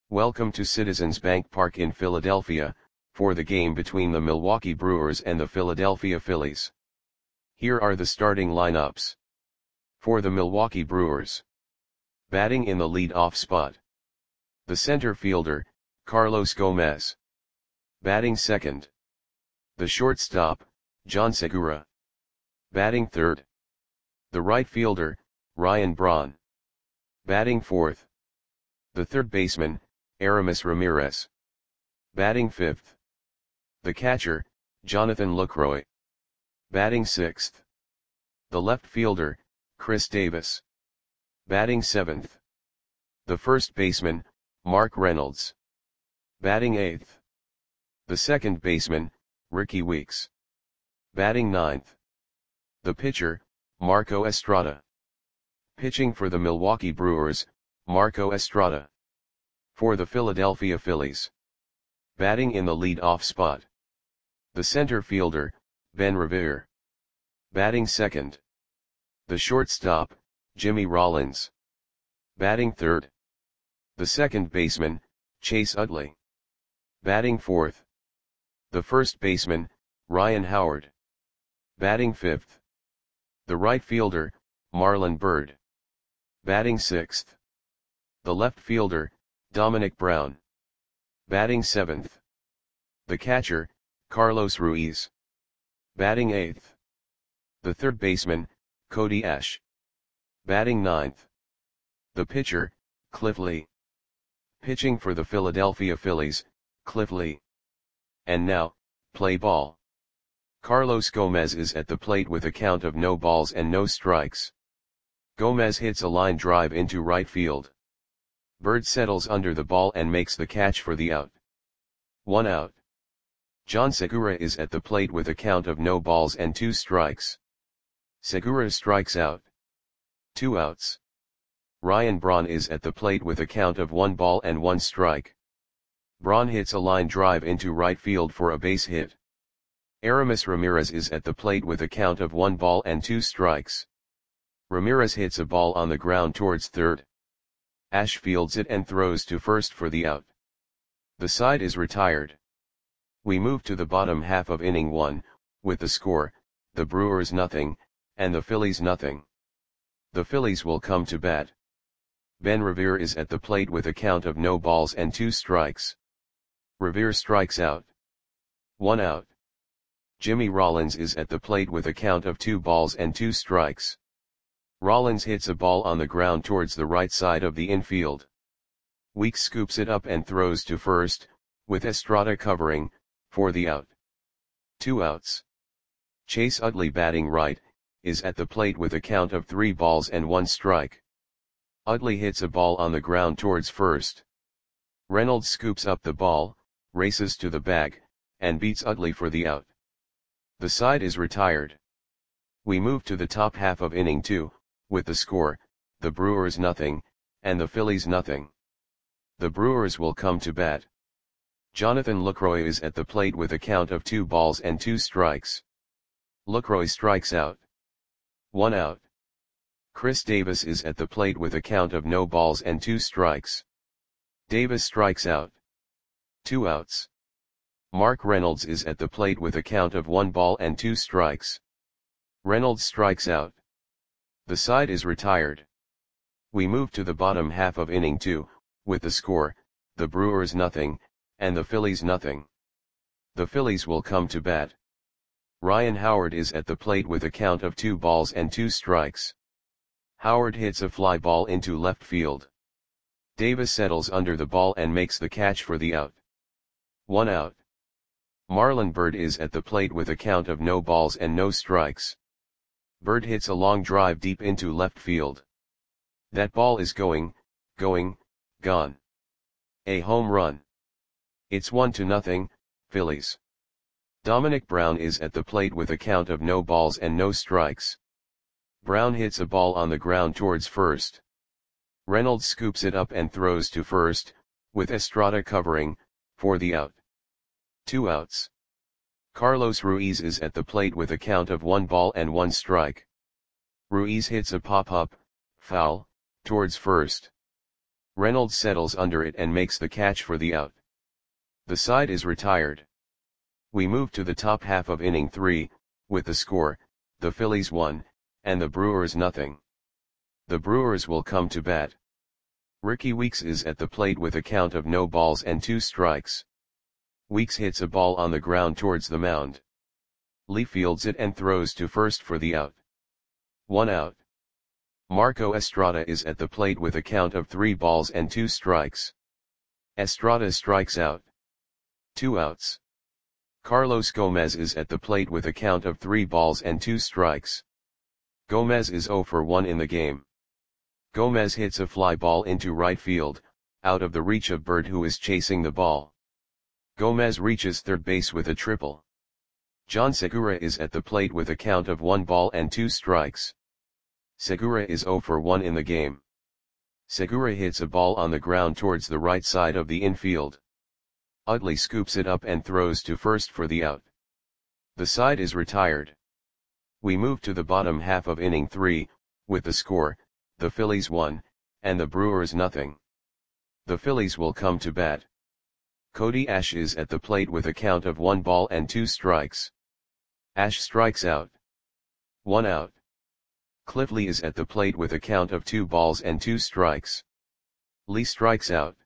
Welcome to Citizens Bank Park in Philadelphia, for the game between the Milwaukee Brewers and the Philadelphia Phillies. Here are the starting lineups. For the Milwaukee Brewers. Batting in the lead-off spot. The center fielder, Carlos Gomez. Batting second. The shortstop, John Segura. Batting third. The right fielder, Ryan Braun. Batting fourth. The third baseman, Aramis Ramirez. Batting fifth. The catcher, Jonathan Lucroy. Batting sixth. The left fielder, Chris Davis. Batting seventh. The first baseman, Mark Reynolds. Batting eighth. The second baseman, Ricky Weeks. Batting ninth. The pitcher, Marco Estrada. Pitching for the Milwaukee Brewers, Marco Estrada. For the Philadelphia Phillies. Batting in the lead-off spot. The center fielder, Ben Revere. Batting second. The shortstop, Jimmy Rollins. Batting third. The second baseman, Chase Utley. Batting fourth. The first baseman, Ryan Howard. Batting fifth. The right fielder, Marlon Byrd. Batting sixth. The left fielder, Dominic Brown. Batting seventh. The catcher, Carlos Ruiz. Batting eighth. The third baseman, Cody Ash. Batting ninth. The pitcher, Cliff Lee. Pitching for the Philadelphia Phillies, Cliff Lee. And now, play ball. Carlos Gomez is at the plate with a count of no balls and no strikes. Gomez hits a line drive into right field. Byrd settles under the ball and makes the catch for the out. 1 out. John Segura is at the plate with a count of no balls and 2 strikes. Segura strikes out. 2 outs. Ryan Braun is at the plate with a count of 1 ball and 1 strike. Braun hits a line drive into right field for a base hit. Aramis Ramirez is at the plate with a count of 1 ball and 2 strikes. Ramirez hits a ball on the ground towards third. Ash fields it and throws to first for the out. The side is retired. We move to the bottom half of inning 1, with the score, the Brewers nothing, and the Phillies nothing. The Phillies will come to bat. Ben Revere is at the plate with a count of no balls and 2 strikes. Revere strikes out. 1 out. Jimmy Rollins is at the plate with a count of 2 balls and 2 strikes. Rollins hits a ball on the ground towards the right side of the infield. Weeks scoops it up and throws to first, with Estrada covering, for the out. 2 outs. Chase Utley batting right, is at the plate with a count of 3 balls and 1 strike. Utley hits a ball on the ground towards first. Reynolds scoops up the ball, races to the bag, and beats Utley for the out. The side is retired. We move to the top half of inning 2, with the score, the Brewers nothing, and the Phillies nothing. The Brewers will come to bat. Jonathan Lucroy is at the plate with a count of 2 balls and 2 strikes. Lucroy strikes out. 1 out. Chris Davis is at the plate with a count of no balls and 2 strikes. Davis strikes out. 2 outs. Mark Reynolds is at the plate with a count of 1 ball and 2 strikes. Reynolds strikes out. The side is retired. We move to the bottom half of inning 2, with the score, the Brewers nothing, and the Phillies nothing. The Phillies will come to bat. Ryan Howard is at the plate with a count of 2 balls and 2 strikes. Howard hits a fly ball into left field. Davis settles under the ball and makes the catch for the out. 1 out. Marlon Byrd is at the plate with a count of no balls and no strikes. Byrd hits a long drive deep into left field. That ball is going, gone. A home run. It's 1-0, Phillies. Dominic Brown is at the plate with a count of no balls and no strikes. Brown hits a ball on the ground towards first. Reynolds scoops it up and throws to first, with Estrada covering, for the out. 2 outs. Carlos Ruiz is at the plate with a count of 1 ball and 1 strike. Ruiz hits a pop-up, foul, towards first. Reynolds settles under it and makes the catch for the out. The side is retired. We move to the top half of inning 3, with the score, the Phillies 1, and the Brewers nothing. The Brewers will come to bat. Ricky Weeks is at the plate with a count of no balls and 2 strikes. Weeks hits a ball on the ground towards the mound. Lee fields it and throws to first for the out. 1 out. Marco Estrada is at the plate with a count of 3 balls and 2 strikes. Estrada strikes out. 2 outs. Carlos Gomez is at the plate with a count of 3 balls and 2 strikes. Gomez is 0 for 1 in the game. Gomez hits a fly ball into right field, out of the reach of Bird, who is chasing the ball. Gomez reaches third base with a triple. John Segura is at the plate with a count of 1 ball and 2 strikes. Segura is 0 for 1 in the game. Segura hits a ball on the ground towards the right side of the infield. Utley scoops it up and throws to first for the out. The side is retired. We move to the bottom half of inning 3, with the score, the Phillies 1, and the Brewers nothing. The Phillies will come to bat. Cody Ash is at the plate with a count of 1 ball and 2 strikes. Ash strikes out. 1 out. Cliff Lee is at the plate with a count of 2 balls and 2 strikes. Lee strikes out.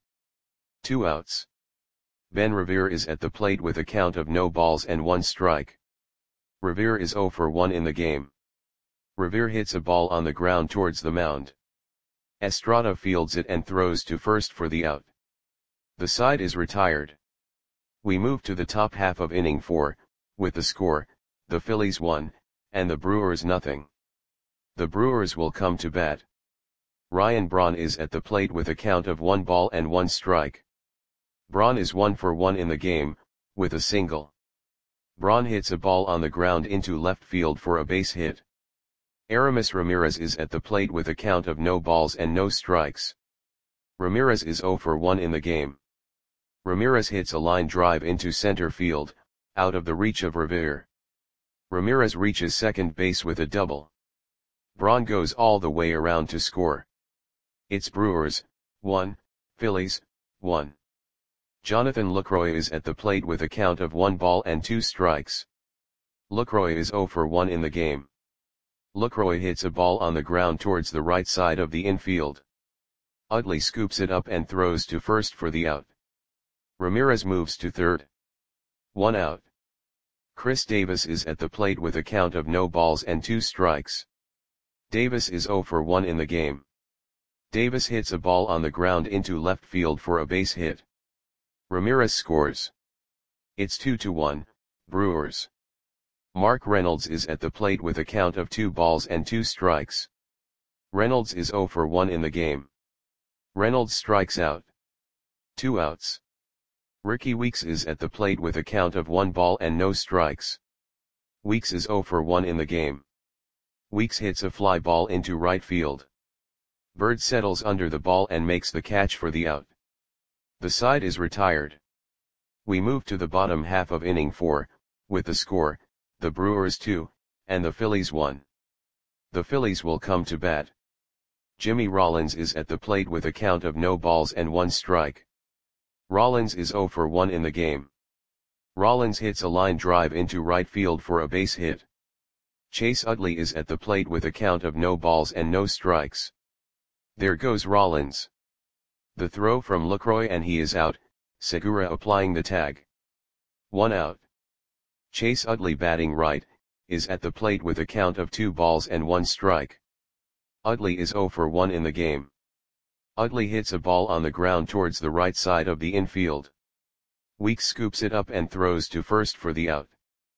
2 outs. Ben Revere is at the plate with a count of no balls and 1 strike. Revere is 0 for 1 in the game. Revere hits a ball on the ground towards the mound. Estrada fields it and throws to first for the out. The side is retired. We move to the top half of inning 4, with the score, the Phillies 1, and the Brewers nothing. The Brewers will come to bat. Ryan Braun is at the plate with a count of 1 ball and 1 strike. Braun is 1 for 1 in the game, with a single. Braun hits a ball on the ground into left field for a base hit. Aramis Ramirez is at the plate with a count of no balls and no strikes. Ramirez is 0 for 1 in the game. Ramirez hits a line drive into center field, out of the reach of Revere. Ramirez reaches second base with a double. Braun goes all the way around to score. It's Brewers 1, Phillies 1. Jonathan Lucroy is at the plate with a count of 1 ball and 2 strikes. Lucroy is 0 for 1 in the game. Lucroy hits a ball on the ground towards the right side of the infield. Utley scoops it up and throws to first for the out. Ramirez moves to third. 1 out. Chris Davis is at the plate with a count of no balls and 2 strikes. Davis is 0 for 1 in the game. Davis hits a ball on the ground into left field for a base hit. Ramirez scores. It's 2-1, Brewers. Mark Reynolds is at the plate with a count of 2 balls and 2 strikes. Reynolds is 0 for 1 in the game. Reynolds strikes out. 2 outs. Ricky Weeks is at the plate with a count of 1 ball and no strikes. Weeks is 0 for 1 in the game. Weeks hits a fly ball into right field. Bird settles under the ball and makes the catch for the out. The side is retired. We move to the bottom half of inning 4, with the score, the Brewers 2, and the Phillies 1. The Phillies will come to bat. Jimmy Rollins is at the plate with a count of no balls and 1 strike. Rollins is 0 for 1 in the game. Rollins hits a line drive into right field for a base hit. Chase Utley is at the plate with a count of no balls and no strikes. There goes Rollins. The throw from Lucroy and he is out, Segura applying the tag. 1 out. Chase Utley, batting right, is at the plate with a count of 2 balls and 1 strike. Utley is 0 for 1 in the game. Utley hits a ball on the ground towards the right side of the infield. Weeks scoops it up and throws to first for the out.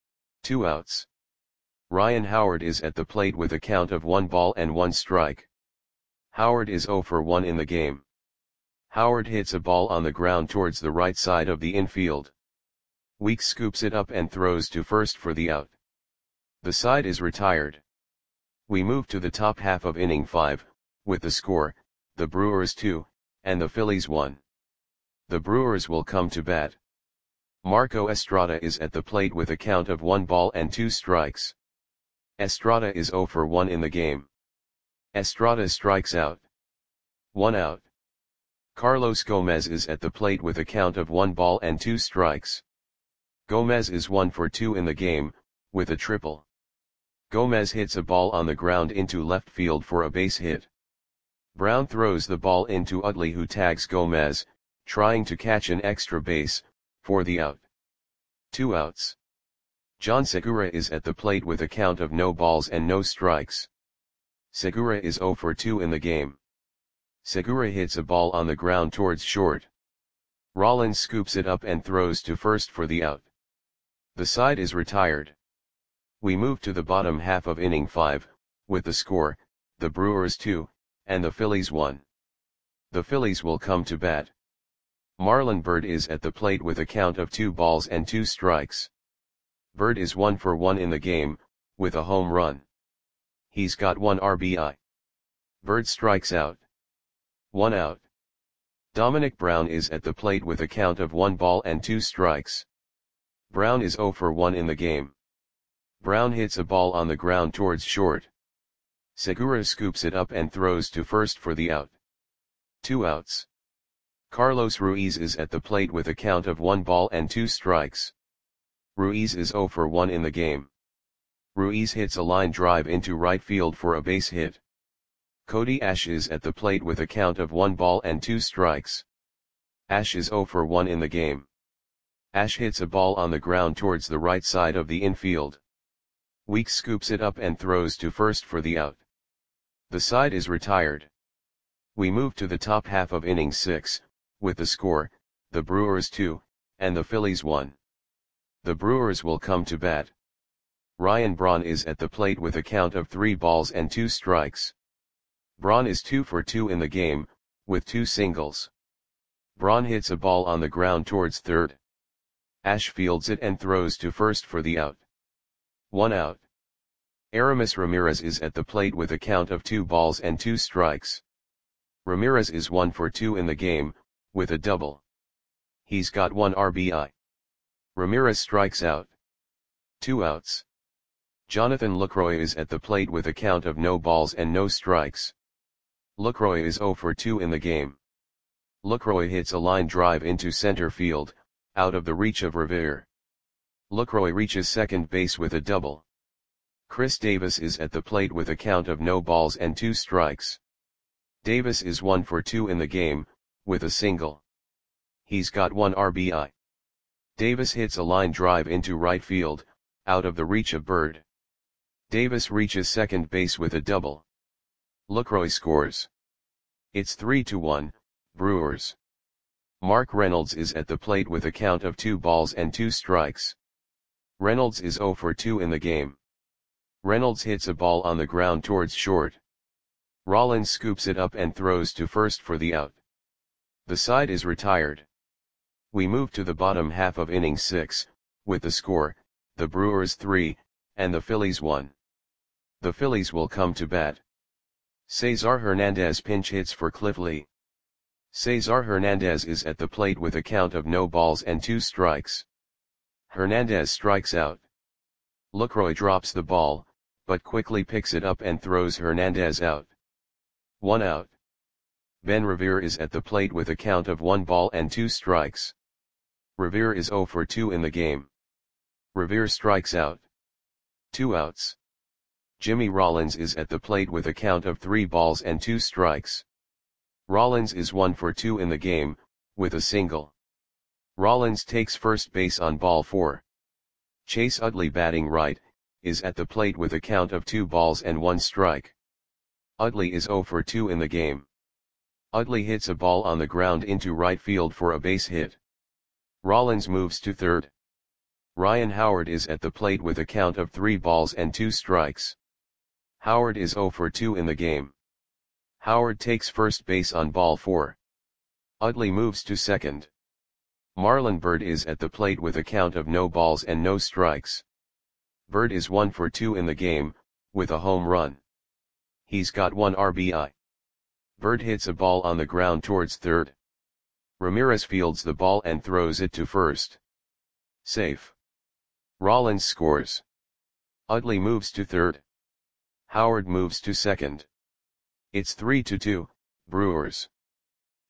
2 outs. Ryan Howard is at the plate with a count of 1 ball and 1 strike. Howard is 0 for 1 in the game. Howard hits a ball on the ground towards the right side of the infield. Weeks scoops it up and throws to first for the out. The side is retired. We move to the top half of inning 5, with the score, the Brewers 2, and the Phillies 1. The Brewers will come to bat. Marco Estrada is at the plate with a count of 1 ball and 2 strikes. Estrada is 0 for 1 in the game. Estrada strikes out. 1 out. Carlos Gomez is at the plate with a count of 1 ball and 2 strikes. Gomez is 1 for 2 in the game, with a triple. Gomez hits a ball on the ground into left field for a base hit. Brown throws the ball into Utley, who tags Gomez, trying to catch an extra base, for the out. 2 outs. John Segura is at the plate with a count of no balls and no strikes. Segura is 0 for 2 in the game. Segura hits a ball on the ground towards short. Rollins scoops it up and throws to first for the out. The side is retired. We move to the bottom half of inning 5, with the score, the Brewers 2, and the Phillies 1. The Phillies will come to bat. Marlon Byrd is at the plate with a count of 2 balls and 2 strikes. Byrd is 1 for 1 in the game, with a home run. He's got 1 RBI. Byrd strikes out. 1 out. Dominic Brown is at the plate with a count of 1 ball and 2 strikes. Brown is 0 for 1 in the game. Brown hits a ball on the ground towards short. Segura scoops it up and throws to first for the out. 2 outs. Carlos Ruiz is at the plate with a count of 1 ball and 2 strikes. Ruiz is 0 for 1 in the game. Ruiz hits a line drive into right field for a base hit. Cody Ash is at the plate with a count of 1 ball and 2 strikes. Ash is 0 for 1 in the game. Ash hits a ball on the ground towards the right side of the infield. Weeks scoops it up and throws to first for the out. The side is retired. We move to the top half of inning 6, with the score, the Brewers 2, and the Phillies 1. The Brewers will come to bat. Ryan Braun is at the plate with a count of 3 balls and 2 strikes. Braun is 2 for 2 in the game, with 2 singles. Braun hits a ball on the ground towards third. Ash fields it and throws to first for the out. 1 out. Aramis Ramirez is at the plate with a count of 2 balls and 2 strikes. Ramirez is 1 for 2 in the game, with a double. He's got 1 RBI. Ramirez strikes out. 2 outs. Jonathan Lucroy is at the plate with a count of no balls and no strikes. Lucroy is 0 for 2 in the game. Lucroy hits a line drive into center field, out of the reach of Revere. Lucroy reaches second base with a double. Chris Davis is at the plate with a count of no balls and 2 strikes. Davis is 1 for 2 in the game, with a single. He's got 1 RBI. Davis hits a line drive into right field, out of the reach of Byrd. Davis reaches second base with a double. Lucroy scores. It's 3-1, Brewers. Mark Reynolds is at the plate with a count of 2 balls and 2 strikes. Reynolds is 0 for 2 in the game. Reynolds hits a ball on the ground towards short. Rollins scoops it up and throws to first for the out. The side is retired. We move to the bottom half of inning 6, with the score, the Brewers 3, and the Phillies 1. The Phillies will come to bat. Cesar Hernandez pinch hits for Cliff Lee. Cesar Hernandez is at the plate with a count of no balls and 2 strikes. Hernandez strikes out. Lucroy drops the ball, but quickly picks it up and throws Hernandez out. 1 out. Ben Revere is at the plate with a count of 1 ball and 2 strikes. Revere is 0 for 2 in the game. Revere strikes out. 2 outs. Jimmy Rollins is at the plate with a count of 3 balls and 2 strikes. Rollins is 1 for 2 in the game, with a single. Rollins takes first base on ball 4. Chase Utley, batting right, is at the plate with a count of 2 balls and 1 strike. Utley is 0 for 2 in the game. Utley hits a ball on the ground into right field for a base hit. Rollins moves to third. Ryan Howard is at the plate with a count of 3 balls and 2 strikes. Howard is 0 for 2 in the game. Howard takes first base on ball 4. Utley moves to second. Marlon Byrd is at the plate with a count of no balls and no strikes. Byrd is 1 for 2 in the game, with a home run. He's got 1 RBI. Byrd hits a ball on the ground towards third. Ramirez fields the ball and throws it to first. Safe. Rollins scores. Utley moves to third. Howard moves to second. It's 3-2, Brewers.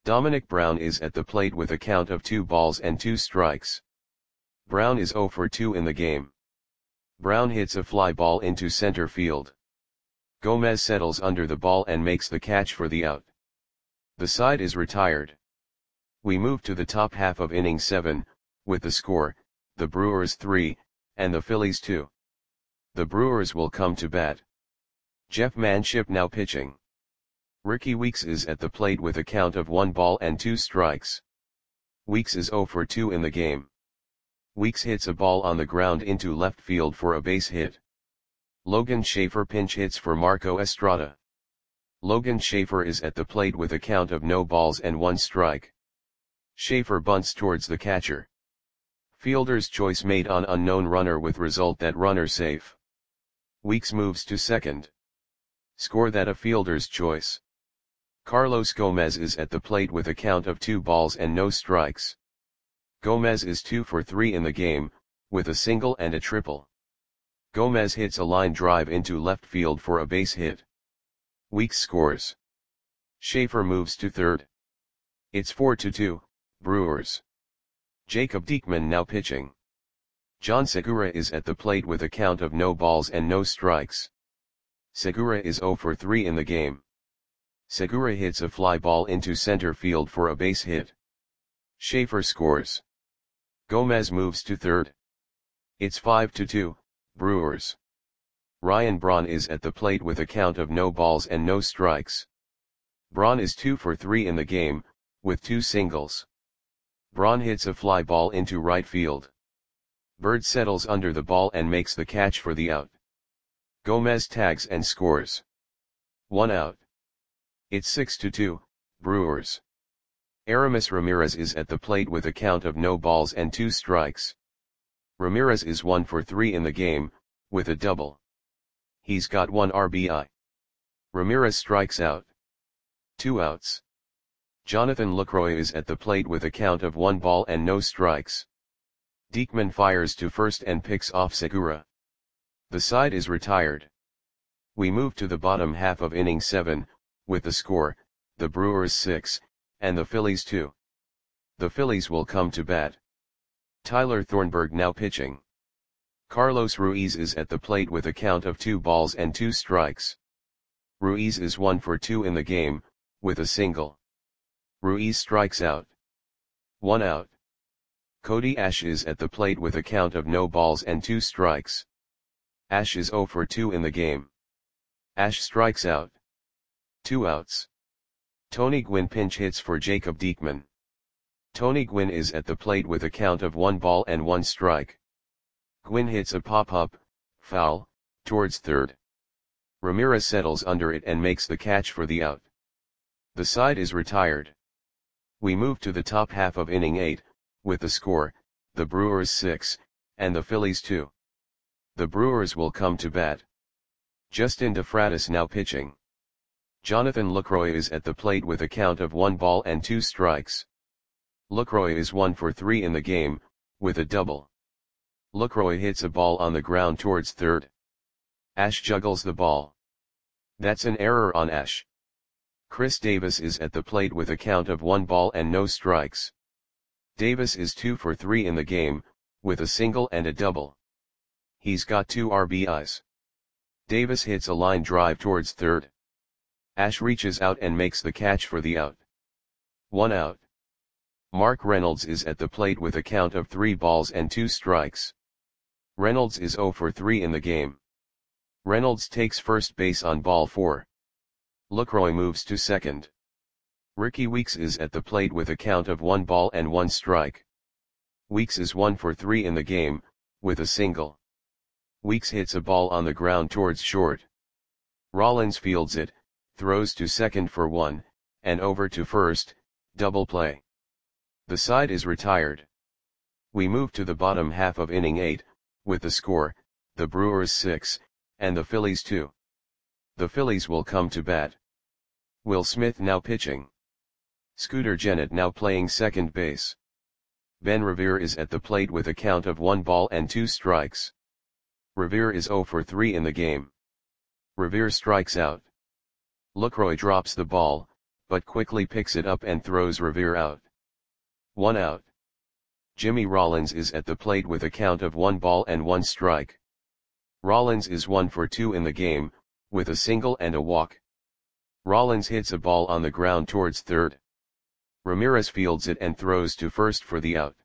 Dominic Brown is at the plate with a count of 2 balls and 2 strikes. Brown is 0 for 2 in the game. Brown hits a fly ball into center field. Gomez settles under the ball and makes the catch for the out. The side is retired. We move to the top half of inning 7, with the score, the Brewers 3, and the Phillies 2. The Brewers will come to bat. Jeff Manship now pitching. Ricky Weeks is at the plate with a count of 1 ball and 2 strikes. Weeks is 0 for 2 in the game. Weeks hits a ball on the ground into left field for a base hit. Logan Schaefer pinch hits for Marco Estrada. Logan Schaefer is at the plate with a count of no balls and 1 strike. Schaefer bunts towards the catcher. Fielder's choice made on unknown runner with result that runner safe. Weeks moves to second. Score that a fielder's choice. Carlos Gomez is at the plate with a count of 2 balls and no strikes. Gomez is 2 for 3 in the game, with a single and a triple. Gomez hits a line drive into left field for a base hit. Weeks scores. Schaefer moves to third. It's 4-2, Brewers. Jacob Diekman now pitching. John Segura is at the plate with a count of no balls and no strikes. Segura is 0 for 3 in the game. Segura hits a fly ball into center field for a base hit. Schaefer scores. Gomez moves to third. It's 5-2, Brewers. Ryan Braun is at the plate with a count of no balls and no strikes. Braun is 2 for 3 in the game, with 2 singles. Braun hits a fly ball into right field. Bird settles under the ball and makes the catch for the out. Gomez tags and scores. 1 out. It's 6-2, Brewers. Aramis Ramirez is at the plate with a count of no balls and 2 strikes. Ramirez is 1 for 3 in the game, with a double. He's got 1 RBI. Ramirez strikes out. 2 outs. Jonathan Lucroy is at the plate with a count of 1 ball and no strikes. Diekman fires to first and picks off Segura. The side is retired. We move to the bottom half of inning 7, with the score, the Brewers 6, and the Phillies 2. The Phillies will come to bat. Tyler Thornburg now pitching. Carlos Ruiz is at the plate with a count of 2 balls and 2 strikes. Ruiz is 1 for 2 in the game, with a single. Ruiz strikes out. 1 out. Cody Ash is at the plate with a count of no balls and 2 strikes. Ash is 0 for 2 in the game. Ash strikes out. 2 outs. Tony Gwynn pinch hits for Jacob Diekman. Tony Gwynn is at the plate with a count of 1 ball and 1 strike. Gwynn hits a pop-up, foul, towards third. Ramirez settles under it and makes the catch for the out. The side is retired. We move to the top half of inning 8, with the score, the Brewers 6, and the Phillies 2. The Brewers will come to bat. Justin DeFratis now pitching. Jonathan Lucroy is at the plate with a count of 1 ball and 2 strikes. Lucroy is 1 for 3 in the game, with a double. Lucroy hits a ball on the ground towards third. Ash juggles the ball. That's an error on Ash. Chris Davis is at the plate with a count of 1 ball and no strikes. Davis is 2 for 3 in the game, with a single and a double. He's got 2 RBIs. Davis hits a line drive towards third. Ash reaches out and makes the catch for the out. 1 out. Mark Reynolds is at the plate with a count of 3 balls and 2 strikes. Reynolds is 0 for 3 in the game. Reynolds takes first base on ball 4. Lucroy moves to second. Ricky Weeks is at the plate with a count of 1 ball and 1 strike. Weeks is 1 for 3 in the game, with a single. Weeks hits a ball on the ground towards short. Rollins fields it, throws to second for 1, and over to first, double play. The side is retired. We move to the bottom half of inning 8, with the score, the Brewers 6, and the Phillies 2. The Phillies will come to bat. Will Smith now pitching. Scooter Gennett now playing second base. Ben Revere is at the plate with a count of 1 ball and 2 strikes. Revere is 0 for 3 in the game. Revere strikes out. Lucroy drops the ball, but quickly picks it up and throws Revere out. 1 out. Jimmy Rollins is at the plate with a count of 1 ball and 1 strike. Rollins is 1 for 2 in the game, with a single and a walk. Rollins hits a ball on the ground towards third. Ramirez fields it and throws to first for the out.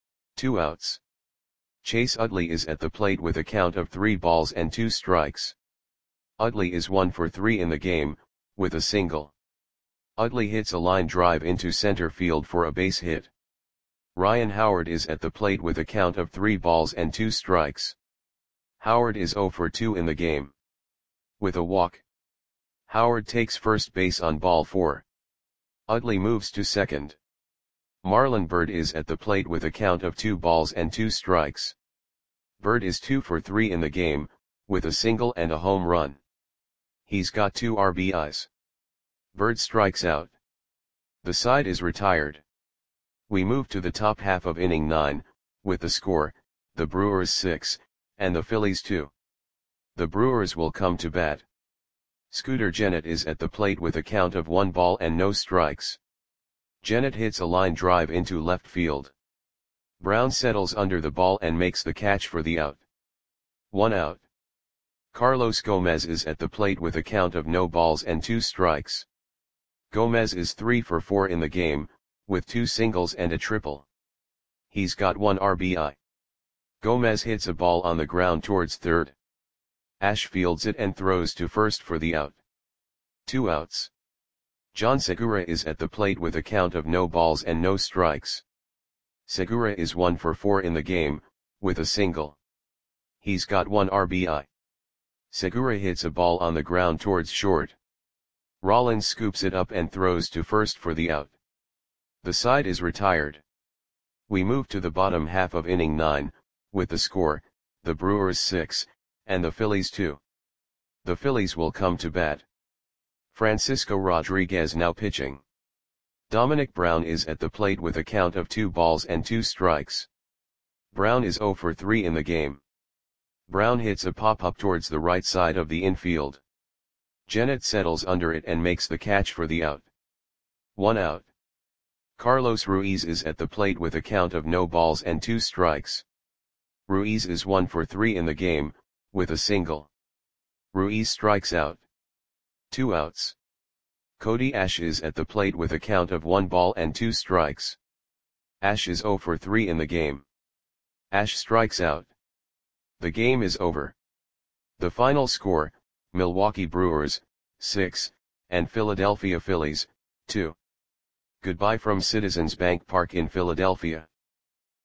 2 outs. Chase Utley is at the plate with a count of 3 balls and 2 strikes. Utley is 1 for 3 in the game, with a single. Utley hits a line drive into center field for a base hit. Ryan Howard is at the plate with a count of 3 balls and 2 strikes. Howard is 0 for 2 in the game. With a walk. Howard takes first base on ball 4. Utley moves to second. Marlon Byrd is at the plate with a count of 2 balls and 2 strikes. Byrd is 2 for 3 in the game, with a single and a home run. He's got 2 RBIs. Byrd strikes out. The side is retired. We move to the top half of inning 9, with the score, the Brewers 6, and the Phillies 2. The Brewers will come to bat. Scooter Gennett is at the plate with a count of 1 ball and no strikes. Gennett hits a line drive into left field. Brown settles under the ball and makes the catch for the out. 1 out. Carlos Gomez is at the plate with a count of no balls and 2 strikes. Gomez is 3 for 4 in the game, with 2 singles and a triple. He's got 1 RBI. Gomez hits a ball on the ground towards third. Ash fields it and throws to first for the out. 2 outs. John Segura is at the plate with a count of no balls and no strikes. Segura is 1 for 4 in the game, with a single. He's got 1 RBI. Segura hits a ball on the ground towards short. Rollins scoops it up and throws to first for the out. The side is retired. We move to the bottom half of inning 9, with the score, the Brewers 6, and the Phillies 2. The Phillies will come to bat. Francisco Rodriguez now pitching. Dominic Brown is at the plate with a count of 2 balls and 2 strikes. Brown is 0 for 3 in the game. Brown hits a pop-up towards the right side of the infield. Gennett settles under it and makes the catch for the out. 1 out. Carlos Ruiz is at the plate with a count of no balls and 2 strikes. Ruiz is 1 for 3 in the game, with a single. Ruiz strikes out. 2 outs. Cody Ash is at the plate with a count of 1 ball and 2 strikes. Ash is 0 for 3 in the game. Ash strikes out. The game is over. The final score, Milwaukee Brewers, 6, and Philadelphia Phillies, 2. Goodbye from Citizens Bank Park in Philadelphia.